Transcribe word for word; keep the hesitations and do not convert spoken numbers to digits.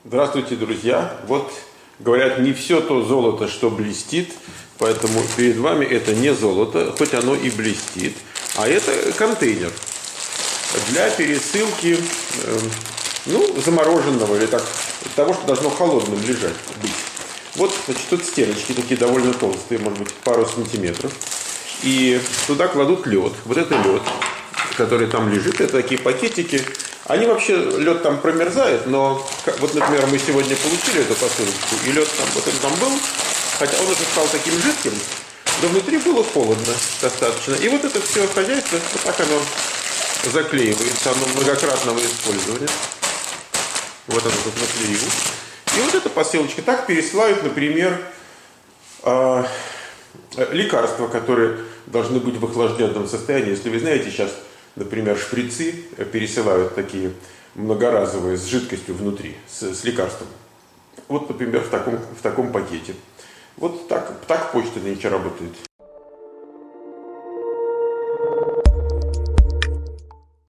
Здравствуйте, друзья! Вот, говорят, не все то золото, что блестит, поэтому перед вами это не золото, хоть оно и блестит, а это контейнер для пересылки, э, ну, замороженного или так, того, что должно холодным лежать, быть. Вот, значит, тут стеночки такие довольно толстые, может быть, пару сантиметров, и туда кладут лед. Вот это лед, который там лежит, это такие пакетики. Они вообще, лед там промерзает, но вот, например, мы сегодня получили эту посылочку, и лед там, вот он там был, хотя он уже стал таким жидким, но внутри было холодно достаточно. И вот это все хозяйство, вот так оно заклеивается, оно многократного использования. Вот оно тут наклеивается. И вот эта посылочка так пересылают, например, лекарства, которые должны быть в охлажденном состоянии. Если вы знаете, сейчас, например, шприцы пересылают такие многоразовые с жидкостью внутри, с, с лекарством. Вот, например, в таком, в таком пакете. Вот так, так почта нынче работает.